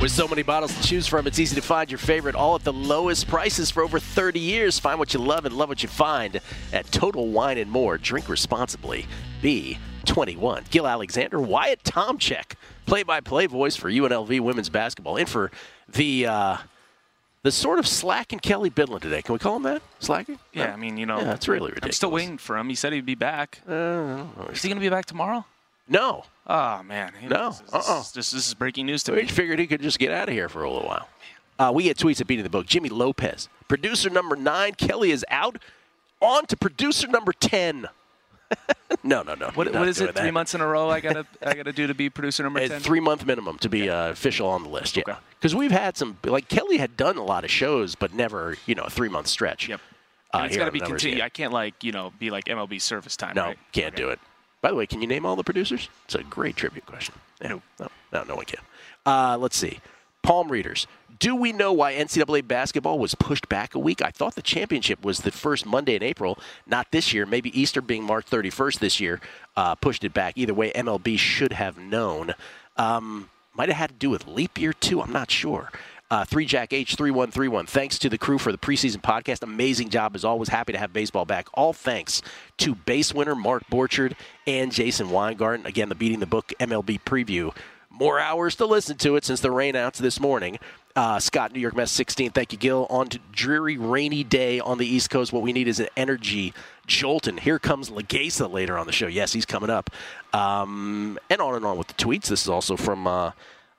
With so many bottles to choose from, it's easy to find your favorite all at the lowest prices for over 30 years. Find what you love and love what you find at Total Wine & More. Drink responsibly. Be 21. Gil Alexander, Wyatt Tomchek, play-by-play voice for UNLV women's basketball. In for the sort of slacking Kelly Bidlin today. Can we call him that? Slacking? Yeah, I mean, Yeah, it's really ridiculous. I'm still waiting for him. He said he'd be back. Is he going to be back tomorrow? No. Oh, man. No. This is breaking news to We me. figured he could just get out of here for a little while. We get tweets at Beating the Book. Jimmy Lopez, producer number 9. Kelly is out. On to producer number 10. No. What is it? 3 months in a row I gotta do to be producer number 10? 3-month minimum to be official on the list. Yeah. Okay. Because we've had some, like Kelly had done a lot of shows, but never, a 3-month stretch. Yep. And it's here got to on be Numbers continued. Game. I can't be like MLB service time. No, right? can't do it. By the way, can you name all the producers? It's a great trivia question. Yeah. No one can. Let's see. Palm readers. Do we know why NCAA basketball was pushed back a week? I thought the championship was the first Monday in April, not this year. Maybe Easter being March 31st this year pushed it back. Either way, MLB should have known. Might have had to do with leap year, too. I'm not sure. 3Jack H3131. Thanks to the crew for the preseason podcast. Amazing job as always. Happy to have baseball back. All thanks to base winner Mark Borchard and Jason Weingarten. Again, the Beating the Book MLB preview. More hours to listen to it since the rainouts this morning. Scott, New York Mets 16. Thank you, Gil. On to dreary, rainy day on the East Coast. What we need is an energy jolt. And here comes Legasa later on the show. Yes, he's coming up. And on with the tweets. This is also from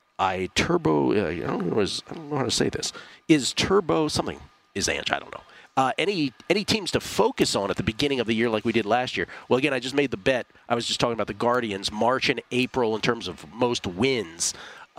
iTurbo. I don't know how to say this. Is Turbo something? Is Ange? I don't know. Any teams to focus on at the beginning of the year like we did last year? Well, again, I just made the bet. I was just talking about the Guardians, March and April in terms of most wins.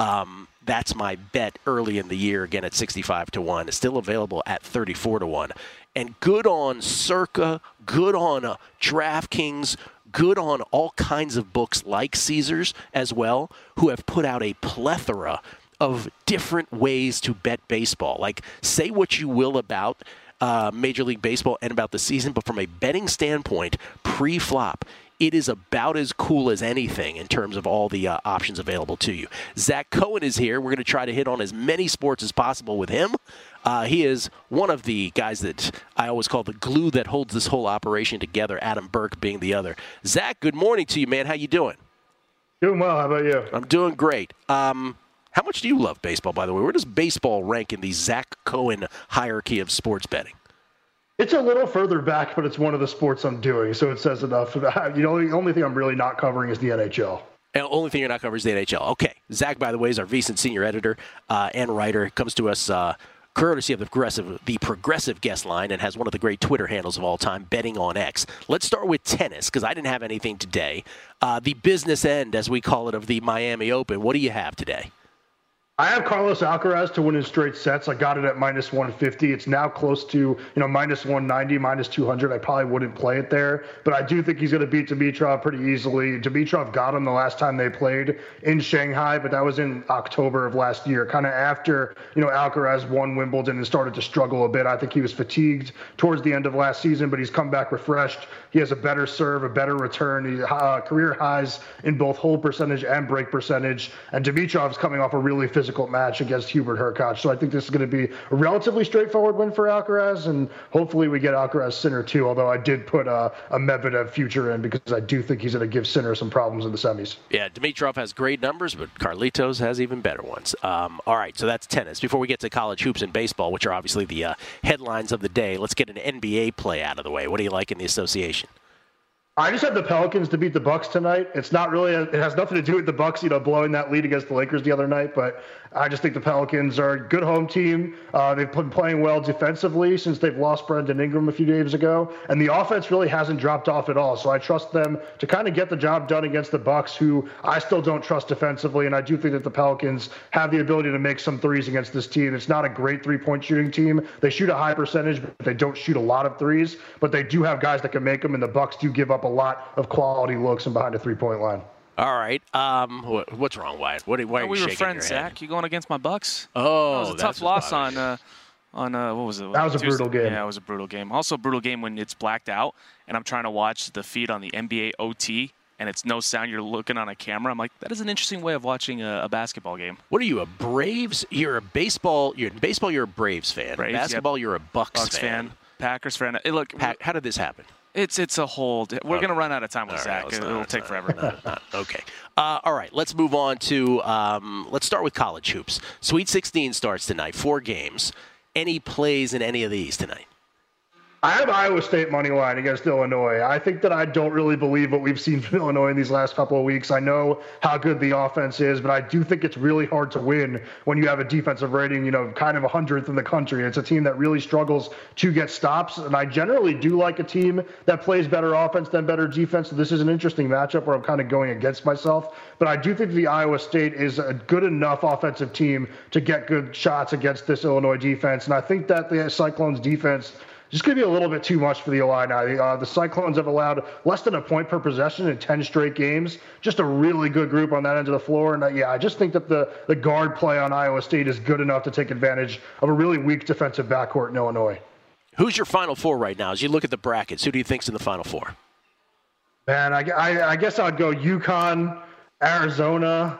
That's my bet early in the year, again, at 65 to 1. It's still available at 34 to 1. And good on Circa, good on DraftKings, good on all kinds of books like Caesars as well, who have put out a plethora of different ways to bet baseball. Like, say what you will about Major League Baseball and about the season, but from a betting standpoint, pre-flop, it is about as cool as anything in terms of all the options available to you. Zach Cohen is here. We're going to try to hit on as many sports as possible with him. He is one of the guys that I always call the glue that holds this whole operation together, Adam Burke being the other. Zach, good morning to you, man. How you doing? Doing well. How about you? I'm doing great. How much do you love baseball, by the way? Where does baseball rank in the Zach Cohen hierarchy of sports betting? It's a little further back, but it's one of the sports I'm doing, so it says enough. The only thing I'm really not covering is the NHL. And the only thing you're not covering is the NHL. Okay. Zach, by the way, is our VSiN senior editor and writer. Comes to us courtesy of the progressive guest line and has one of the great Twitter handles of all time, Betting on X. Let's start with tennis, because I didn't have anything today. The business end, as we call it, of the Miami Open. What do you have today? I have Carlos Alcaraz to win in straight sets. I got it at minus 150. It's now close to, minus 190, minus 200. I probably wouldn't play it there, but I do think he's going to beat Dimitrov pretty easily. Dimitrov got him the last time they played in Shanghai, but that was in October of last year, kind of after, Alcaraz won Wimbledon and started to struggle a bit. I think he was fatigued towards the end of last season, but he's come back refreshed. He has a better serve, a better return, career highs in both hold percentage and break percentage, and Dimitrov's coming off a really physical match against Hubert Hurkacz. So I think this is going to be a relatively straightforward win for Alcaraz, and hopefully we get Alcaraz Sinner too, although I did put a Medvedev future in because I do think he's going to give Sinner some problems in the semis. Yeah, Dimitrov has great numbers, but Carlitos has even better ones. All right, so that's tennis. Before we get to college hoops and baseball, which are obviously the headlines of the day, let's get an NBA play out of the way. What do you like in the association? I just have the Pelicans to beat the Bucks tonight. It's not really, it has nothing to do with the Bucks, blowing that lead against the Lakers the other night, but I just think the Pelicans are a good home team. They've been playing well defensively since they've lost Brandon Ingram a few days ago, and the offense really hasn't dropped off at all. So I trust them to kind of get the job done against the Bucks, who I still don't trust defensively, and I do think that the Pelicans have the ability to make some threes against this team. It's not a great three-point shooting team. They shoot a high percentage, but they don't shoot a lot of threes, but they do have guys that can make them, and the Bucks do give up a lot of quality looks and behind a three-point line. All right. What's wrong, Wyatt? Why are you we were shaking friends, your head? Zach. You going against my Bucks? Oh, that was a tough loss on what was it? That was a brutal game. Yeah, it was a brutal game. Also a brutal game when it's blacked out, and I'm trying to watch the feed on the NBA OT, and it's no sound. You're looking on a camera. I'm like, that is an interesting way of watching a basketball game. What are you, a Braves? You're a baseball. You're in baseball. You're a Braves fan. Braves, Basketball. Yep. You're a Bucks fan. Packers fan. Hey, look, how did this happen? It's a whole. We're going to run out of time with Zach. It'll take forever. Okay. All right. Let's move on to. Let's start with college hoops. Sweet 16 starts tonight. 4 games. Any plays in any of these tonight? I have Iowa State money line against Illinois. I think that I don't really believe what we've seen from Illinois in these last couple of weeks. I know how good the offense is, but I do think it's really hard to win when you have a defensive rating, kind of 100th in the country. It's a team that really struggles to get stops, and I generally do like a team that plays better offense than better defense. So this is an interesting matchup where I'm kind of going against myself, but I do think the Iowa State is a good enough offensive team to get good shots against this Illinois defense, and I think that the Cyclones defense just going to be a little bit too much for the Illini. The Cyclones have allowed less than a point per possession in 10 straight games. Just a really good group on that end of the floor. And I just think that the guard play on Iowa State is good enough to take advantage of a really weak defensive backcourt in Illinois. Who's your Final Four right now? As you look at the brackets, who do you think's in the Final Four? Man, I guess I'd go UConn, Arizona.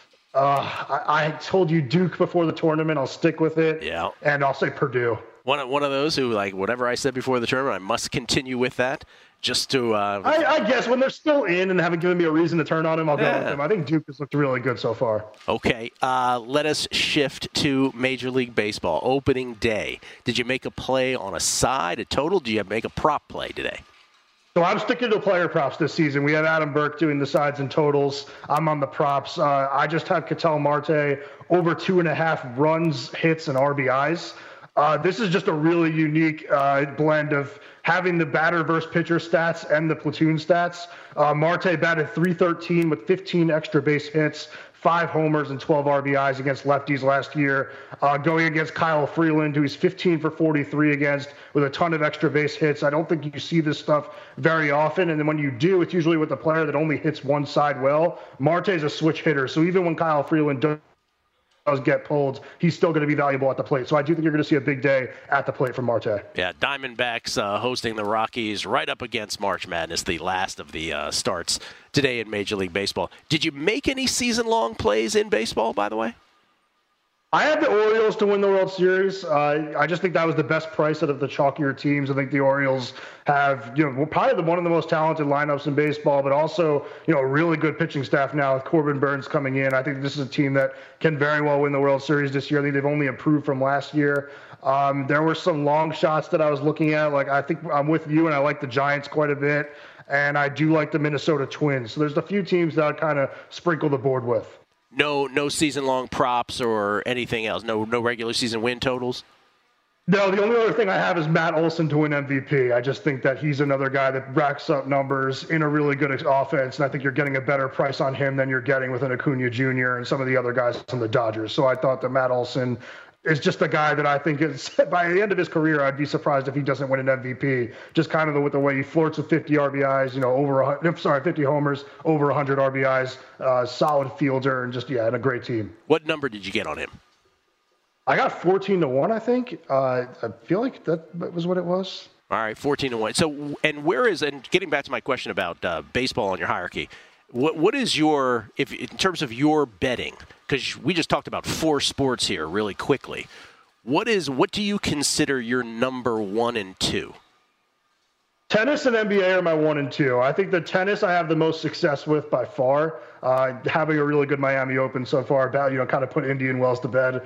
I told you Duke before the tournament. I'll stick with it. Yeah. And I'll say Purdue. One of those who, like, whatever I said before the tournament, I must continue with that just to... I guess when they're still in and haven't given me a reason to turn on them, I'll go with them. I think Duke has looked really good so far. Okay. Let us shift to Major League Baseball. Opening day. Did you make a play on a side, a total? Did you make a prop play today? So I'm sticking to player props this season. We have Adam Burke doing the sides and totals. I'm on the props. I just have Ketel Marte over 2.5 runs, hits, and RBIs. This is just a really unique blend of having the batter versus pitcher stats and the platoon stats. Marte batted .313 with 15 extra base hits, 5 homers, and 12 RBIs against lefties last year. Going against Kyle Freeland, who he's 15 for 43 against with a ton of extra base hits. I don't think you see this stuff very often. And then when you do, it's usually with a player that only hits one side well. Marte's a switch hitter. So even when Kyle Freeland does get pulled, he's still going to be valuable at the plate. So I do think you're going to see a big day at the plate from Marte. Yeah, Diamondbacks hosting the Rockies right up against March Madness, the last of the starts today in Major League Baseball. Did you make any season-long plays in baseball, by the way? I had the Orioles to win the World Series. I just think that was the best price out of the chalkier teams. I think the Orioles have, probably one of the most talented lineups in baseball, but also, a really good pitching staff now with Corbin Burns coming in. I think this is a team that can very well win the World Series this year. I think they've only improved from last year. There were some long shots that I was looking at. Like, I think I'm with you, and I like the Giants quite a bit, and I do like the Minnesota Twins. So there's a few teams that I'd kind of sprinkle the board with. No season-long props or anything else? No regular season win totals? No, the only other thing I have is Matt Olson to win MVP. I just think that he's another guy that racks up numbers in a really good offense, and I think you're getting a better price on him than you're getting with an Acuna Jr. and some of the other guys from the Dodgers. So I thought that Matt Olson is just a guy that I think is, by the end of his career, I'd be surprised if he doesn't win an MVP. Just kind of with the way he flirts with 50 RBIs, 50 homers, over 100 RBIs, solid fielder, and just, and a great team. What number did you get on him? I got 14-1, I think. I feel like that was what it was. All right, 14-1. So, and getting back to my question about baseball on your hierarchy, what is your, in terms of your betting, because we just talked about 4 sports here really quickly, what do you consider your number 1 and 2? Tennis and NBA are my 1 and 2. I think the tennis I have the most success with by far. Having a really good Miami Open so far, kind of put Indian Wells to bed.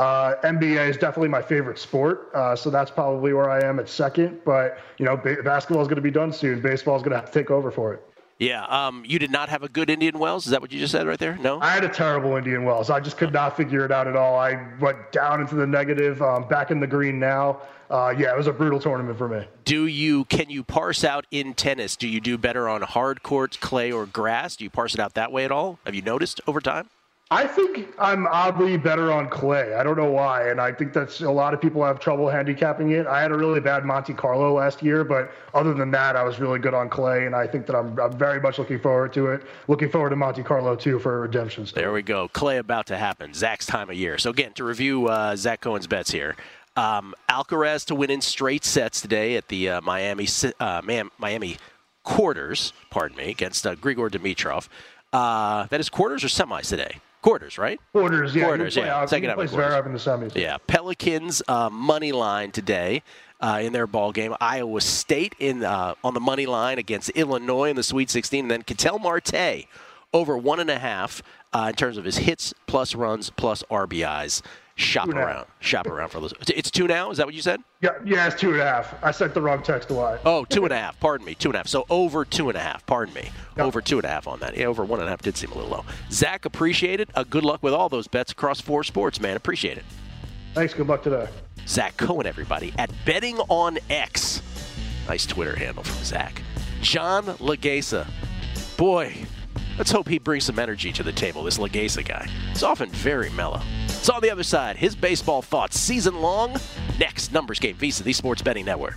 NBA is definitely my favorite sport, so that's probably where I am at second. But basketball is going to be done soon. Baseball is going to have to take over for it. Yeah, you did not have a good Indian Wells? Is that what you just said right there? No? I had a terrible Indian Wells. I just could not figure it out at all. I went down into the negative, back in the green now. It was a brutal tournament for me. Can you parse out in tennis? Do you do better on hard courts, clay, or grass? Do you parse it out that way at all? Have you noticed over time? I think I'm oddly better on clay. I don't know why, and I think that's a lot of people have trouble handicapping it. I had a really bad Monte Carlo last year, but other than that, I was really good on clay, and I think that I'm very much looking forward to it. Looking forward to Monte Carlo, too, for redemption. There we go. Clay about to happen. Zach's time of year. So, again, to review Zach Cohen's bets here. Alcaraz to win in straight sets today at the Miami quarters, against Grigor Dimitrov. That is quarters or semis today? Quarters, right? Quarters, yeah. Quarters, yeah. Second half of quarters. In the semis. Yeah. Pelicans money line today in their ball game. Iowa State on the money line against Illinois in the Sweet 16, and then Ketel Marte over 1.5 in terms of his hits plus runs plus RBIs. Shop around for those. It's 2 now? Is that what you said? Yeah, it's 2.5. I sent the wrong text away. Oh, 2.5. Pardon me. 2.5. So over 2.5. Pardon me. Yep. Over 2.5 on that. Yeah, over 1.5 did seem a little low. Zach, appreciate it. Good luck with all those bets across 4 sports, man. Appreciate it. Thanks. Good luck today. Zach Cohen, everybody, at Betting on X. Nice Twitter handle from Zach. John Legesa. Boy, let's hope he brings some energy to the table, this Legesa guy. He's often very mellow. It's on the other side. His baseball thoughts season long. Next, Numbers Game, VSiN, the Sports Betting Network.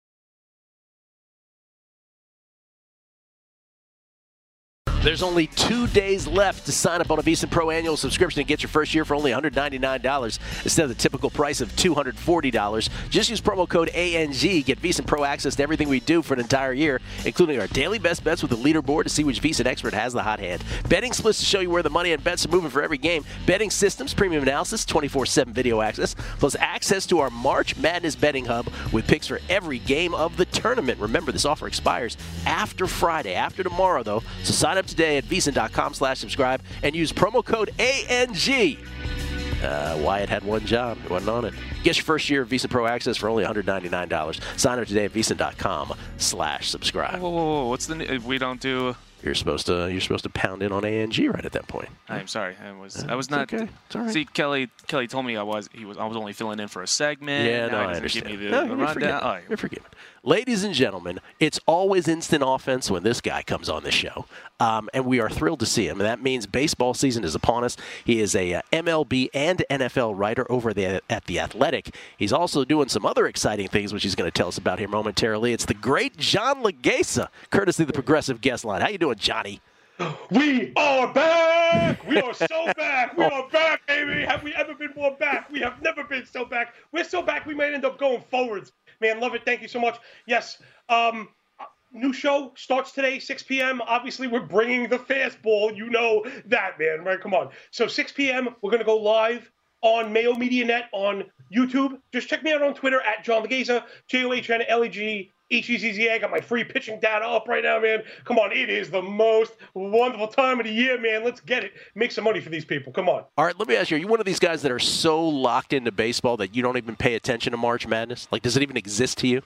There's only 2 days left to sign up on a VSiN Pro annual subscription and get your first year for only $199 instead of the typical price of $240. Just use promo code ANG. Get VSiN Pro access to everything we do for an entire year, including our daily best bets with the leaderboard to see which VSiN expert has the hot hand. Betting splits to show you where the money and bets are moving for every game. Betting systems, premium analysis, 24/7 video access, plus access to our March Madness betting hub with picks for every game of the tournament. Remember, this offer expires after Friday, after tomorrow, though. So sign up today at VSiN.com/subscribe and use promo code ANG. Wyatt had one job. He wasn't on it. Get your first year of VSiN Pro access for only $199. Sign up today at VSiN.com/subscribe. Whoa. What's the we don't do? You're supposed to pound in on ANG right at that point. I'm sorry. I was not. Okay. It's all right. See, Kelly told me I was only filling in for a segment. Yeah, now I understand. Give me the rundown. You're forgiven. Ladies and gentlemen, it's always instant offense when this guy comes on the show, and we are thrilled to see him. And that means baseball season is upon us. He is a MLB and NFL writer over at The Athletic. He's also doing some other exciting things, which he's going to tell us about here momentarily. It's the great John Legesa, courtesy of the Progressive Guest Line. How you doing, Johnny? We are back! We are so back! We are back, baby! Have we ever been more back? We have never been so back. We're so back we might end up going forwards. Man, love it. Thank you so much. Yes, new show starts today, 6 p.m. Obviously, we're bringing the fastball. You know that, man, right? Come on. So 6 p.m., we're going to go live on Mayo Media Net on YouTube. Just check me out on Twitter at John Legesa, JOHNLEG. HEZZ, I got my free pitching data up right now, man. Come on, it is the most wonderful time of the year, man. Let's get it. Make some money for these people. Come on. All right, let me ask you, are you one of these guys that are so locked into baseball that you don't even pay attention to March Madness? Like, does it even exist to you?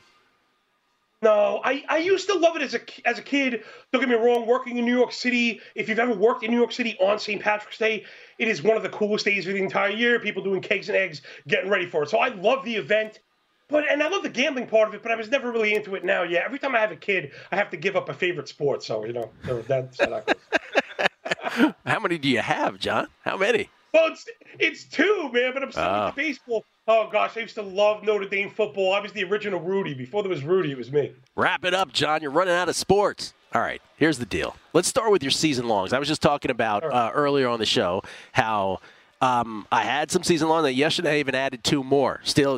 No, I used to love it as a kid. Don't get me wrong, working in New York City. If you've ever worked in New York City on St. Patrick's Day, it is one of the coolest days of the entire year. People doing cakes and eggs, getting ready for it. So I love the event. And I love the gambling part of it, but I was never really into it now. Yeah, every time I have a kid, I have to give up a favorite sport. So, that's how that goes. How many do you have, John? How many? Well, it's 2, man, but I'm still with the baseball. Oh, gosh, I used to love Notre Dame football. I was the original Rudy. Before there was Rudy, it was me. Wrap it up, John. You're running out of sports. All right, here's the deal. Let's start with your season longs. I was just talking about earlier on the show how – I had some season long that yesterday I even added 2 more. Still,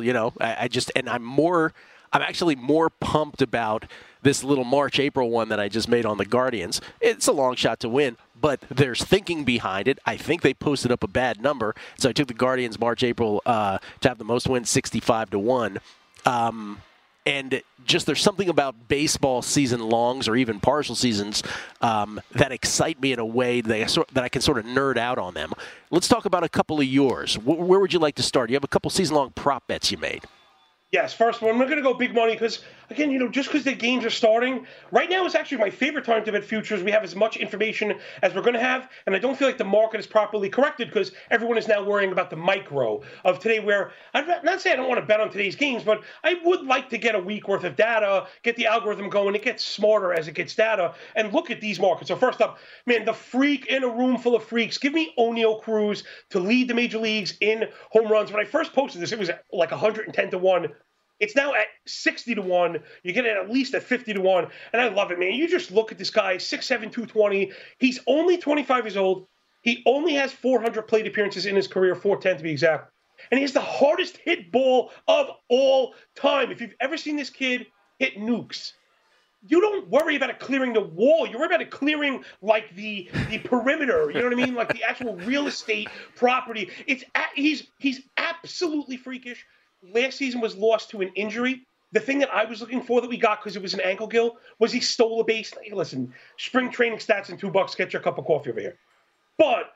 I'm actually more pumped about this little March-April one that I just made on the Guardians. It's a long shot to win, but there's thinking behind it. I think they posted up a bad number, so I took the Guardians March-April to have the most wins, 65-1. And just there's something about baseball season longs or even partial seasons that excite me in a way that I can sort of nerd out on them. Let's talk about a couple of yours. Where would you like to start? You have a couple season-long prop bets you made. Yes, first one, we're going to go big money because, again, just because the games are starting, right now is actually my favorite time to bet futures. We have as much information as we're going to have, and I don't feel like the market is properly corrected because everyone is now worrying about the micro of today where, I'm not saying I don't want to bet on today's games, but I would like to get a week worth of data, get the algorithm going. It gets smarter as it gets data, and look at these markets. So first up, man, the freak in a room full of freaks. Give me Oneil Cruz to lead the major leagues in home runs. When I first posted this, it was like 110-1. It's now at 60-1. You get it at least at 50-1. And I love it, man. You just look at this guy, 6'7", 220. He's only 25 years old. He only has 400 plate appearances in his career, 410 to be exact. And he has the hardest hit ball of all time. If you've ever seen this kid hit nukes, you don't worry about it clearing the wall. You worry about it clearing like the perimeter. You know what I mean? Like the actual real estate property. He's absolutely freakish. Last season was lost to an injury. The thing that I was looking for that we got because it was an ankle gill was he stole a base. Hey, listen, spring training stats and $2 get you a cup of coffee over here. But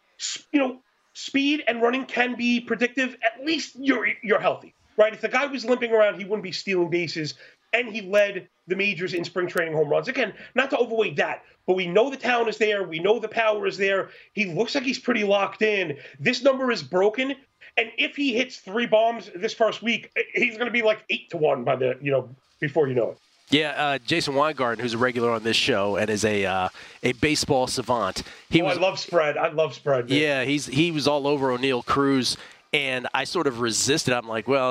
speed and running can be predictive. At least you're healthy, right? If the guy was limping around, he wouldn't be stealing bases. And he led the majors in spring training home runs. Again, not to overweight that, but we know the talent is there. We know the power is there. He looks like he's pretty locked in. This number is broken. And if he hits 3 bombs this first week, he's going to be like 8-1 by before you know it. Yeah, Jason Weingarten, who's a regular on this show and is a baseball savant. I love spread. I love spread. Man. Yeah, he was all over O'Neal Cruz. And I sort of resisted. I'm like, well,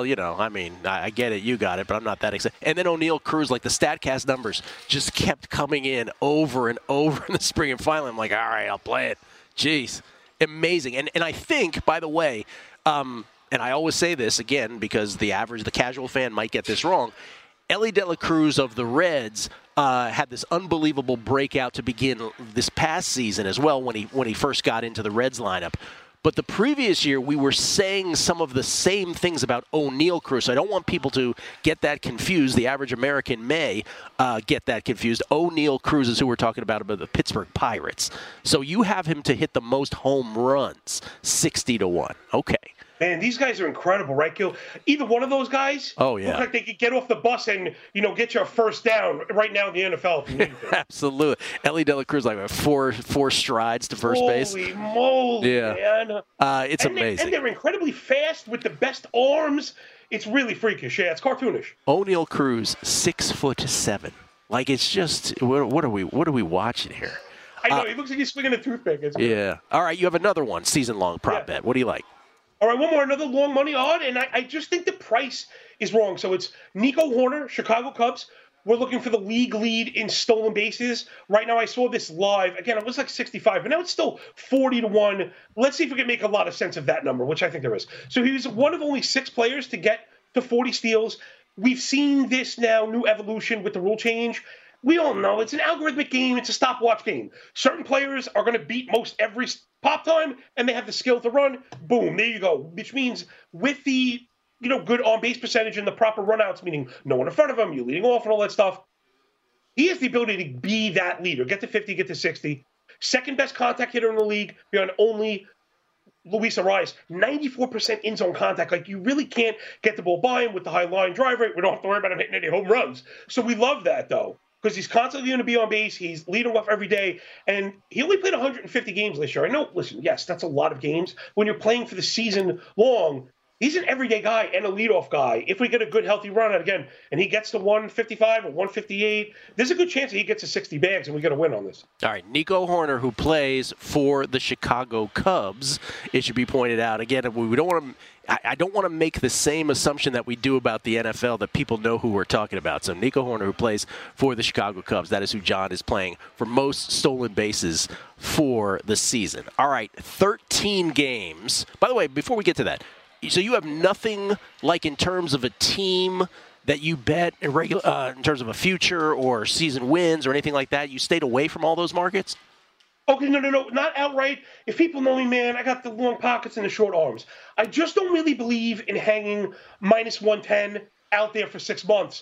I get it. You got it, but I'm not that excited. And then O'Neal Cruz, like the StatCast numbers, just kept coming in over and over in the spring. And finally, I'm like, all right, I'll play it. Jeez. Amazing. And I think, by the way, and I always say this, again, because the casual fan might get this wrong, Elly De La Cruz of the Reds had this unbelievable breakout to begin this past season as well when he first got into the Reds lineup. But the previous year, we were saying some of the same things about O'Neal Cruz. So I don't want people to get that confused. The average American may get that confused. O'Neal Cruz is who we're talking about the Pittsburgh Pirates. So you have him to hit the most home runs, 60-1. Okay. Man, these guys are incredible, right, Gil? Either one of those guys look like they could get off the bus and, get you a first down right now in the NFL if you need to. Absolutely. Elly De La Cruz, like four strides to first base. Holy moly, man. It's amazing. And they're incredibly fast with the best arms. It's really freakish. Yeah, it's cartoonish. O'Neal Cruz, 6'7". Like, it's just, what are we watching here? I know. He looks like he's swinging a toothpick. Yeah. All right, you have another one, season-long prop bet. What do you like? All right, one more, another long money odd, and I just think the price is wrong. So it's Nico Horner, Chicago Cubs. We're looking for the league lead in stolen bases. Right now, I saw this live. Again, it was like 65, but now it's still 40-1. Let's see if we can make a lot of sense of that number, which I think there is. So he was one of only 6 players to get to 40 steals. We've seen this now, new evolution with the rule change. We all know it's an algorithmic game. It's a stopwatch game. Certain players are going to beat most every pop time, and they have the skill to run. Boom, there you go. Which means with the good on-base percentage and the proper runouts, meaning no one in front of him, you leading off and all that stuff, he has the ability to be that leader. Get to 50, get to 60. Second best contact hitter in the league, beyond only Luis Arias. 94% in-zone contact. Like, you really can't get the ball by him with the high line drive rate. We don't have to worry about him hitting any home runs. So we love that, though. Because he's constantly going to be on base. He's leading off every day. And he only played 150 games this year. I know, listen, yes, that's a lot of games. When you're playing for the season long, he's an everyday guy and a leadoff guy. If we get a good, healthy run out again, and he gets to 155 or 158, there's a good chance that he gets to 60 bags, and we get a win on this. All right, Nico Horner, who plays for the Chicago Cubs, it should be pointed out. Again, we don't want to. I don't want to make the same assumption that we do about the NFL that people know who we're talking about. So Nico Horner, who plays for the Chicago Cubs, that is who John is playing for most stolen bases for the season. All right, 13 games. By the way, before we get to that, so you have nothing like in terms of a team that you bet in terms of a future or season wins or anything like that? You stayed away from all those markets? Okay, no, not outright. If people know me, man, I got the long pockets and the short arms. I just don't really believe in hanging minus 110 out there for 6 months.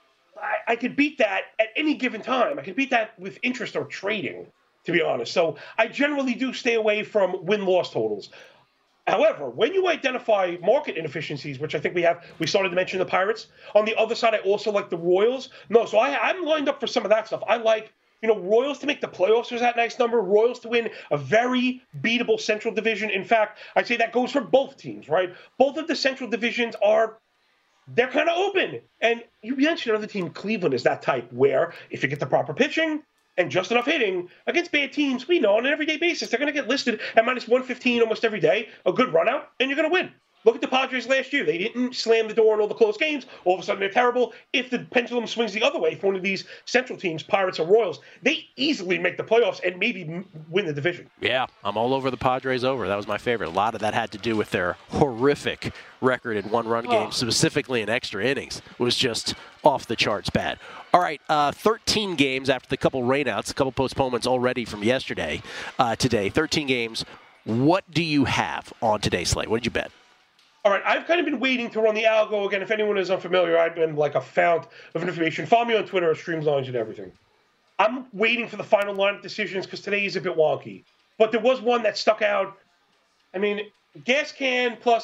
I could beat that at any given time. I could beat that with interest or trading, to be honest. So I generally do stay away from win-loss totals. However, when you identify market inefficiencies, which I think we started to mention the Pirates. On the other side, I also like the Royals. No, so I'm lined up for some of that stuff. I like Royals to make the playoffs was that nice number. Royals to win a very beatable Central Division. In fact, I'd say that goes for both teams, right? Both of the Central Divisions they're kind of open. And you mentioned another team, Cleveland, is that type where if you get the proper pitching and just enough hitting against bad teams, we know on an everyday basis, they're going to get listed at minus 115 almost every day, a good run out, and you're going to win. Look at the Padres last year. They didn't slam the door in all the close games. All of a sudden, they're terrible. If the pendulum swings the other way for one of these Central teams, Pirates or Royals, they easily make the playoffs and maybe win the division. Yeah, I'm all over the Padres over. That was my favorite. A lot of that had to do with their horrific record in one-run games, specifically in extra innings. It was just off the charts bad. All right, 13 games after the couple rainouts, a couple postponements already from yesterday, today. 13 games. What do you have on today's slate? What did you bet? All right, I've kind of been waiting to run the algo again. If anyone is unfamiliar, I've been like a fount of information. Follow me on Twitter, Streamlines and everything. I'm waiting for the final lineup decisions because today is a bit wonky. But there was one that stuck out. I mean, gas can plus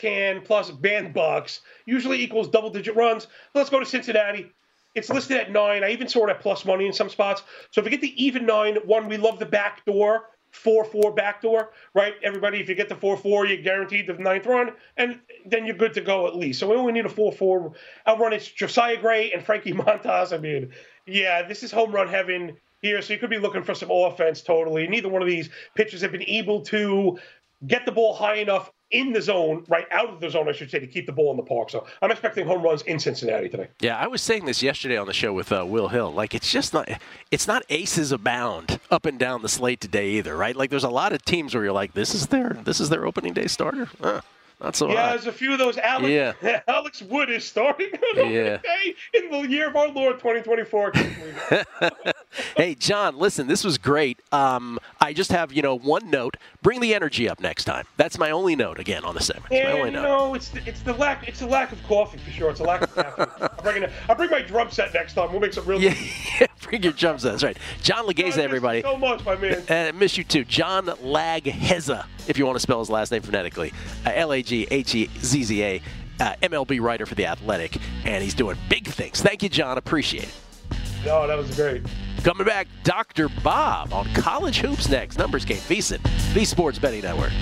bandbox usually equals double-digit runs. Let's go to Cincinnati. It's listed at 9. I even saw it at plus money in some spots. So if we get the even 9, one, we love the back door. 4-4 backdoor, right? Everybody, if you get the 4-4, you're guaranteed the 9th run, and then you're good to go at least. So we only need a 4-4 outrun. It's Josiah Gray and Frankie Montas. I mean, yeah, this is home run heaven here. So you could be looking for some offense totally. Neither one of these pitchers have been able to get the ball high enough in the zone, right out of the zone, I should say, to keep the ball in the park. So I'm expecting home runs in Cincinnati today. Yeah, I was saying this yesterday on the show with Will Hill. Like, it's not aces abound up and down the slate today either, right? Like, there's a lot of teams where you're like, this is their opening day starter. Not so yeah, hot. There's a few of those. Alex Wood is starting in the year of our Lord 2024. Hey, John, listen, this was great. I just have, one note. Bring the energy up next time. That's my only note, again, on the segment. It's the lack of coffee, for sure. It's a lack of caffeine. I'll bring my drum set next time. We'll make some real... Yeah, bring your drum set. That's right. John Laghezza, everybody. So much, my man. Miss you, too. John Laghezza, if you want to spell his last name phonetically. Laghezza, MLB writer for The Athletic, and he's doing big things. Thank you, John. Appreciate it. No, that was great. Coming back, Dr. Bob on College Hoops next. Numbers Game, VSiN, the Sports Betting Network.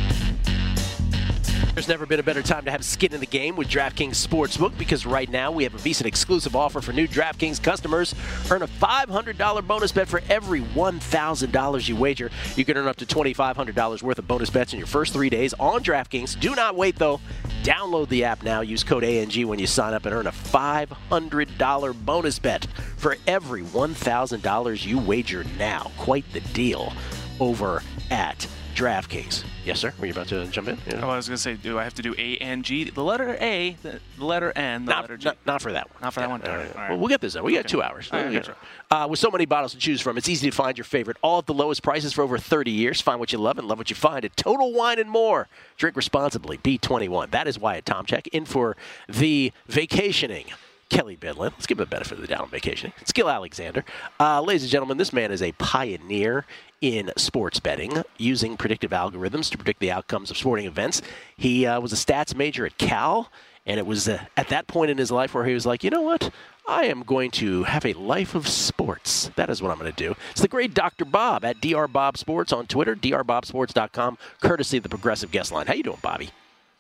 There's never been a better time to have skin in the game with DraftKings Sportsbook because right now we have a VSiN exclusive offer for new DraftKings customers. Earn a $500 bonus bet for every $1,000 you wager. You can earn up to $2,500 worth of bonus bets in your first 3 days on DraftKings. Do not wait, though. Download the app now. Use code ANG when you sign up and earn a $500 bonus bet for every $1,000 you wager now. Quite the deal over at DraftKings. Yes, sir? Were you about to jump in? Yeah. Oh, I was going to say, do I have to do A-N-G? The letter A, the letter N, the letter G. Not for that one. Not for that one? All right. Well, we'll get this done. We got 2 hours. Right, with so many bottles to choose from, it's easy to find your favorite, all at the lowest prices for over 30 years. Find what you love and love what you find at Total Wine & More. Drink responsibly. Be 21. That is Wyatt Tomchek in for the vacationing Kelly Bidlin. Let's give him a benefit of the doubt on vacationing. It's Gil Alexander. Ladies and gentlemen, this man is a pioneer in sports betting, using predictive algorithms to predict the outcomes of sporting events. He was a stats major at Cal, and it was at that point in his life where he was like, you know what? I am going to have a life of sports. That is what I'm going to do. It's the great Dr. Bob at Dr. Bob Sports on Twitter, drbobsports.com, courtesy of the Progressive Guest Line. How you doing, Bobby?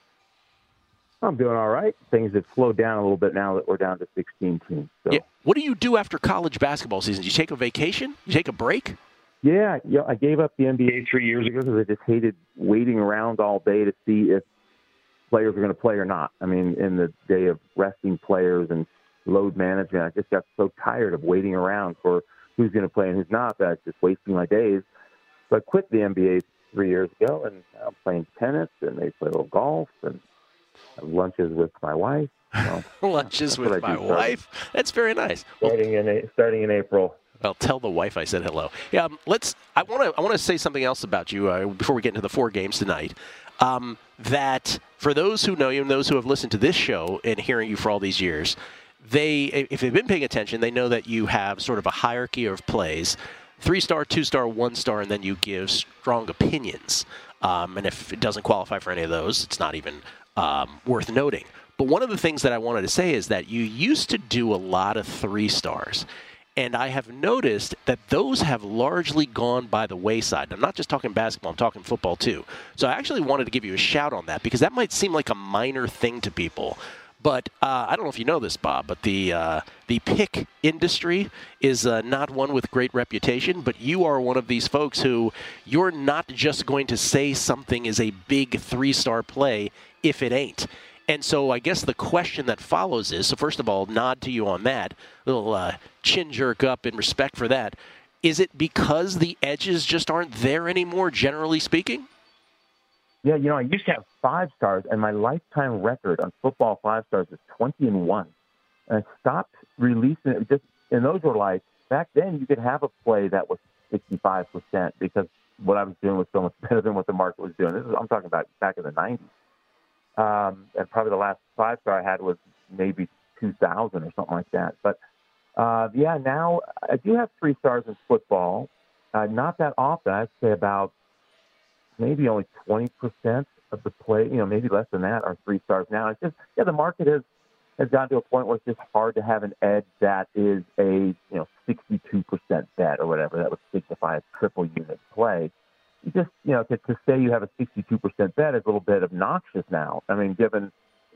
I'm doing all right. Things have slowed down a little bit now that we're down to 16 teams. So. Yeah. What do you do after college basketball season? Do you take a vacation? You take a break? Yeah, I gave up the NBA 3 years ago because I just hated waiting around all day to see if players were going to play or not. I mean, in the day of resting players and load management, I just got so tired of waiting around for who's going to play and who's not that I was just wasting my days. So I quit the NBA 3 years ago, and I'm playing tennis, and they play a little golf, and have lunches with my wife. Lunches with my wife? That's very nice. Starting in April. Well, tell the wife I said hello. Yeah, I want to say something else about you before we get into the 4 games tonight. That for those who know you and those who have listened to this show and hearing you for all these years, if they've been paying attention, they know that you have sort of a hierarchy of plays: 3-star, 2-star, 1-star, and then you give strong opinions. And if it doesn't qualify for any of those, it's not even worth noting. But one of the things that I wanted to say is that you used to do a lot of 3-stars. And I have noticed that those have largely gone by the wayside. I'm not just talking basketball, I'm talking football too. So I actually wanted to give you a shout on that because that might seem like a minor thing to people. But I don't know if you know this, Bob, but the pick industry is not one with great reputation, but you are one of these folks who you're not just going to say something is a big 3-star play if it ain't. And so I guess the question that follows is, so first of all, nod to you on that, little chin jerk up in respect for that. Is it because the edges just aren't there anymore, generally speaking? Yeah, I used to have 5 stars, and my lifetime record on football 5 stars is 20-1. And I stopped releasing it. And those were like, back then you could have a play that was 65% because what I was doing was so much better than what the market was doing. I'm talking about back in the 90s. And probably the last 5-star I had was maybe 2000 or something like that. But now I do have 3 stars in football. Not that often. I'd say about maybe only 20% of the play, maybe less than that, are 3 stars now. It's just, the market has gotten to a point where it's just hard to have an edge that is a 62% bet or whatever that would signify a triple unit play. You just, to say you have a 62% bet is a little bit obnoxious now. I mean, given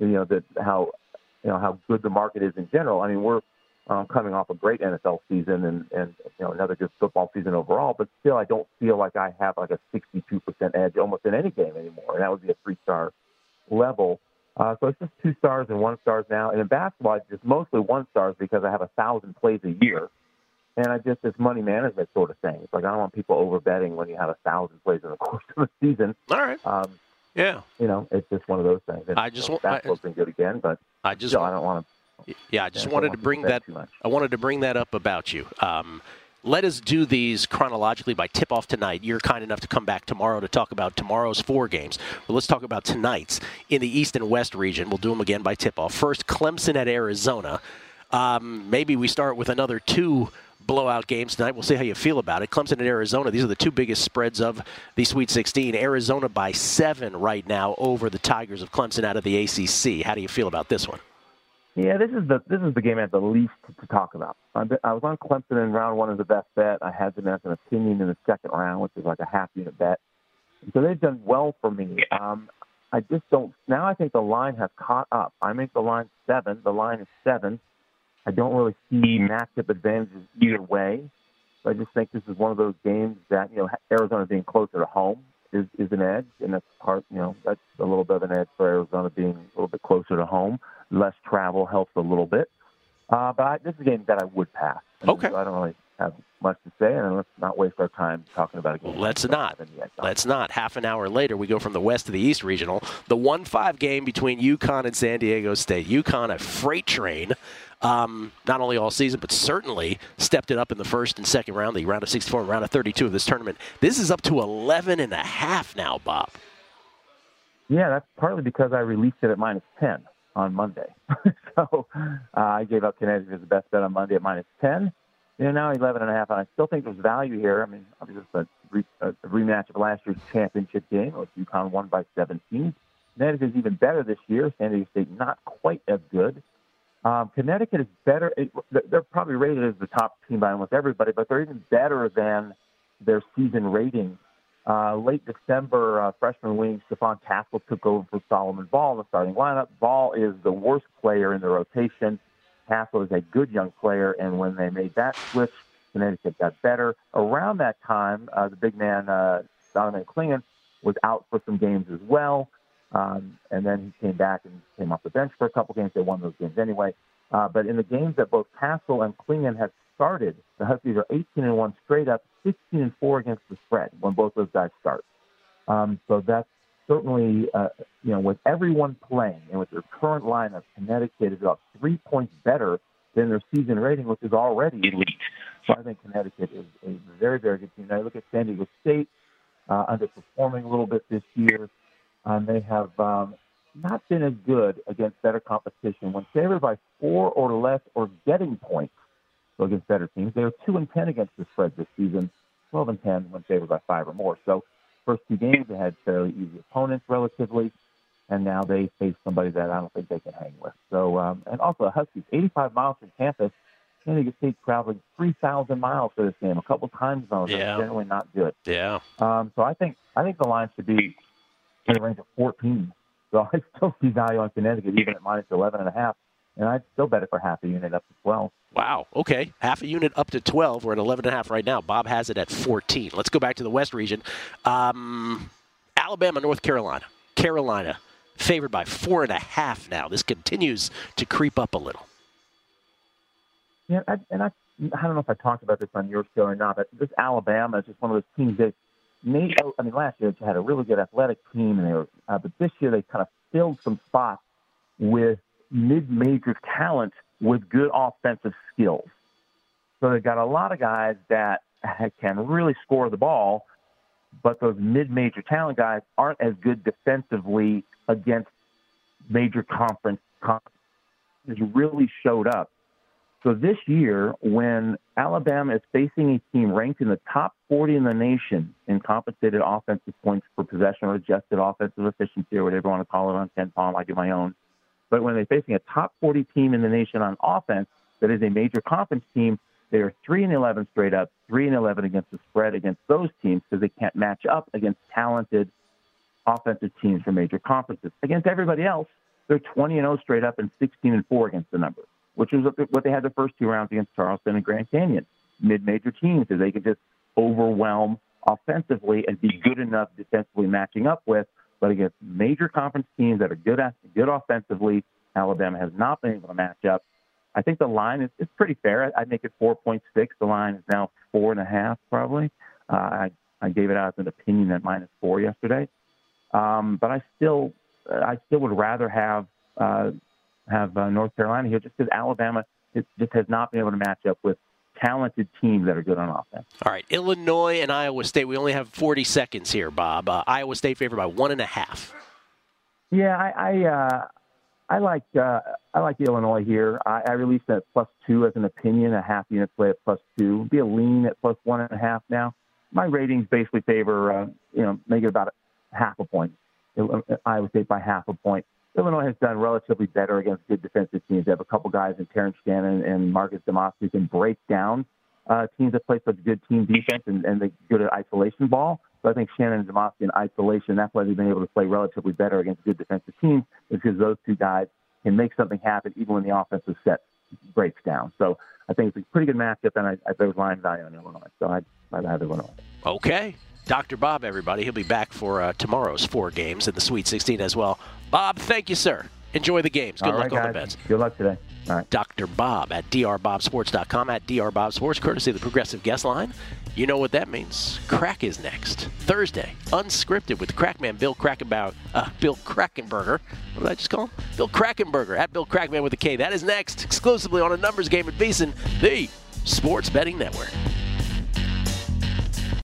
how good the market is in general. I mean, we're coming off a great NFL season and another good football season overall, but still I don't feel like I have like a 62% edge almost in any game anymore, and that would be a 3-star level. So it's just 2 stars and 1 stars now. And in basketball, it's just mostly 1 stars because I have 1,000 plays a year, and it's money management sort of thing. It's like I don't want people over betting when you have 1,000 plays in the course of a season. All right. Yeah. It's just one of those things. And, basketball's been good again, but I don't want to. Yeah, I just wanted to bring that. I wanted to bring that up about you. Let us do these chronologically by tip-off tonight. You're kind enough to come back tomorrow to talk about tomorrow's 4 games. Well, let's talk about tonight's in the East and West region. We'll do them again by tip-off. First, Clemson at Arizona. Maybe we start with another 2 blowout games tonight. We'll see how you feel about it. Clemson and Arizona, these are the 2 biggest spreads of the Sweet 16. Arizona by 7 right now over the Tigers of Clemson out of the ACC. How do you feel about this one? Yeah, this is the game I had the least to talk about. I was on Clemson in round 1 as the best bet. I had them as an opinion in the second round, which is like a half-unit bet. And so they've done well for me. I just don't. Now I think the line has caught up. I make the line 7. The line is 7. I don't really see matchup advantages either way. So I just think this is one of those games that Arizona being closer to home is an edge, and that's that's a little bit of an edge for Arizona being a little bit closer to home. Less travel helps a little bit. But this is a game that I would pass. Okay. So I don't really have much to say, and let's not waste our time talking about a game. Let's not. Half an hour later, we go from the West to the East regional. The 1-5 game between UConn and San Diego State. UConn, a freight train, not only all season, but certainly stepped it up in the first and second round, the round of 64 and round of 32 of this tournament. This is up to 11.5 now, Bob. Yeah, that's partly because I released it at -10 on Monday. So I gave up Connecticut as the best bet on Monday at -10. Now 11.5, and I still think there's value here. I mean, obviously it's a rematch of last year's championship game, which UConn won by 17. Connecticut is even better this year. San Diego State not quite as good. Connecticut is better. They're probably rated as the top team by almost everybody, but they're even better than their season rating. Late December, freshman wing Stephon Castle took over for Solomon Ball in the starting lineup. Ball is the worst player in the rotation. Castle is a good young player, and when they made that switch, Connecticut got better. Around that time, the big man, Donovan Clingan, was out for some games as well, and then he came back and came off the bench for a couple games. They won those games anyway. But in the games that both Castle and Clingan have started, the Huskies are 18-1 straight up, 16-4 against the spread when both those guys start. So that's certainly, with everyone playing and with their current lineup, Connecticut is about 3 points better than their season rating, which is already elite. So I think Connecticut is a very, very good team. Now you look at San Diego State, underperforming a little bit this year. They have not been as good against better competition. When favored by 4 or less or getting points, so against better teams, they are 2-10 against the spread this season, 12-10 when favored by 5 or more. So first 2 games, they had fairly easy opponents relatively, and now they face somebody that I don't think they can hang with. So, and also the Huskies, 85 miles from campus. San Diego State traveling 3,000 miles for this game. A couple time zones are generally not good. Yeah. So I think the line should be in the range of 14 So I still see value on Connecticut even at minus 11.5, and I'd still bet it for half a unit up to 12. Wow. Okay. Half a unit up to 12. We're at 11.5 right now. Bob has it at 14. Let's go back to the West region. Alabama, North Carolina. Carolina favored by 4.5 now. This continues to creep up a little. Yeah, I don't know if I talked about this on your show or not, but this Alabama is just one of those teams that last year they had a really good athletic team, and but this year they kind of filled some spots with mid-major talent with good offensive skills. So they've got a lot of guys that can really score the ball, but those mid-major talent guys aren't as good defensively against major conference. Has really showed up. So this year, when Alabama is facing a team ranked in the top 40 in the nation in compensated offensive points per possession or adjusted offensive efficiency or whatever you want to call it on Ken Palm, I do my own. But when they're facing a top 40 team in the nation on offense that is a major conference team, they are 3-11 straight up, 3-11 against the spread against those teams because they can't match up against talented offensive teams from major conferences. Against everybody else, they're 20-0 straight up and 16-4 against the number, which was what they had the first two rounds against Charleston and Grand Canyon, mid-major teams, so they could just overwhelm offensively and be good enough defensively matching up with. But against major conference teams that are good offensively, Alabama has not been able to match up. I think the line is pretty fair. I'd make it 4.6. The line is now 4.5 probably. I gave it out as an opinion at -4 yesterday. But I still would rather have North Carolina here just because Alabama just has not been able to match up with talented teams that are good on offense. All right, Illinois and Iowa State. We only have 40 seconds here, Bob. Iowa State favored by 1.5. Yeah, I like Illinois here. I released that +2 as an opinion, a half unit play at +2. Be a lean at +1.5 now. My ratings basically favor, make it about half a point. Iowa State by half a point. Illinois has done relatively better against good defensive teams. They have a couple guys in Terrence Shannon and Marcus Demas who can break down teams that play such good team defense and they're good at isolation ball. So I think Shannon and Demas in isolation, that's why they've been able to play relatively better against good defensive teams, is because those two guys can make something happen even when the offensive set breaks down. So I think it's a pretty good matchup, and I there's line value on Illinois. So I'd have Illinois. Okay. Dr. Bob, everybody. He'll be back for tomorrow's 4 games in the Sweet 16 as well. Bob, thank you, sir. Enjoy the games. Good luck on the bets. Good luck today. All right. Dr. Bob at drbobsports.com, at drbobsports, courtesy of the Progressive Guest Line. You know what that means. Crack is next. Thursday, unscripted with Crackman Bill Krackomberger. What did I just call him? Bill Krackomberger, at Bill Crackman with a K. That is next, exclusively on A Numbers Game at VSiN, the Sports Betting Network.